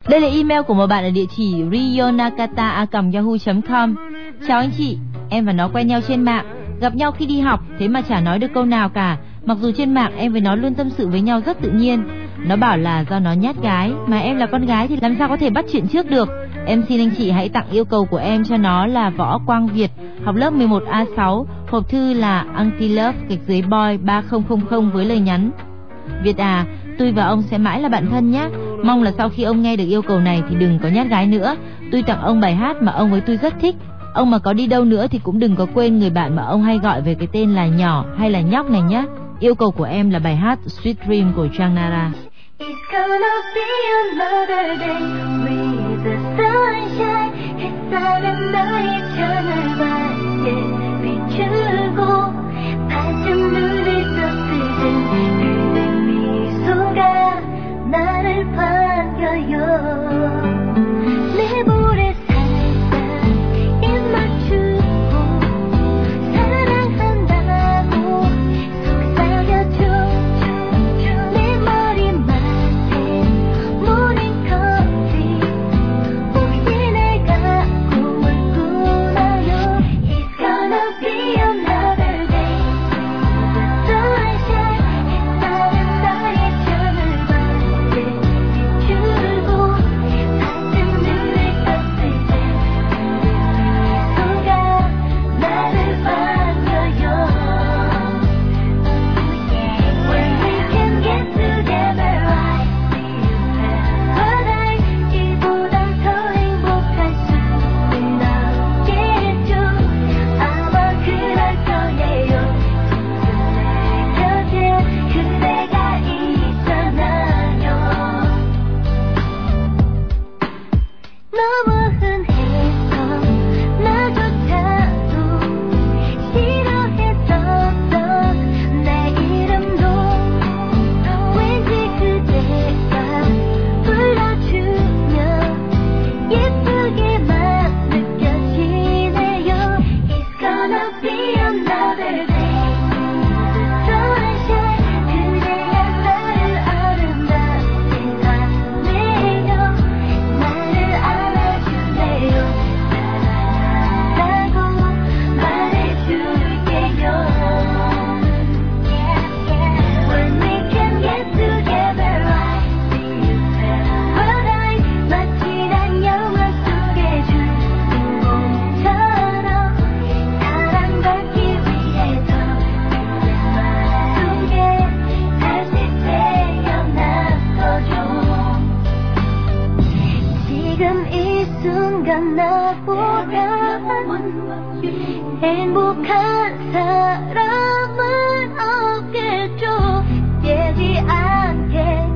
Đây là email của một bạn ở địa chỉ ryonakata@yahoo.com. Chào anh chị, em và nó quen nhau trên mạng, gặp nhau khi đi học, thế mà chả nói được câu nào cả. Mặc dù trên mạng em với nó luôn tâm sự với nhau rất tự nhiên. Nó bảo là do nó nhát gái, mà em là con gái thì làm sao có thể bắt chuyện trước được. Em xin anh chị hãy tặng yêu cầu của em cho nó là Võ Quang Việt, học lớp 11A6, hộp thư là Antilove_boy 3000 với lời nhắn: Việt à, tôi và ông sẽ mãi là bạn thân nhé. Mong là sau khi ông nghe được yêu cầu này thì đừng có nhát gái nữa. Tôi tặng ông bài hát mà ông với tôi rất thích. Ông mà có đi đâu nữa thì cũng đừng có quên người bạn mà ông hay gọi về cái tên là nhỏ hay là nhóc này nhé. Yêu cầu của em là bài hát Sweet Dream của Trang Nara. It's gonna be another day with the sunshine. 햇살은 너의 편을 밝게 비추고 반쯤 눈을 떴을 때 그대 미소가 나를 반겨요. 내 볼에 살짝 입 맞추고 사랑한다고 속삭여줘. 내 머리맡에 모닝커피 혹시 내가 꿈을 꾸나요. It's gonna be another day with the sunshine. 햇살은 너의 편을 밝게 비추고 반쯤 눈을 떴을 때 미소가 나를 반겨요. When we can get together I feel paradise. 이보다 더 행복할 수는 없겠죠. 아마 그럴 거예요. 지금 내 곁에 그대가 있잖아요. 너무 흔해서 나조차도 싫어했었던 내 이름도 왠지 그대가 불러주면 예쁘게만 느껴지네요. It's gonna be another day with the sunshine. 그대가 나를 아름답게 하네요. 나를 안아주네요. 사랑한다고 말해줄게요. When we can get together I feel paradise. 마치 난 영화 속의 주인공처럼 사랑받기 위해서 그대 마음속에 다시 태어났어줘. 지금 이 순간 나보다 행복한 사람은 없겠죠. 깨지 않게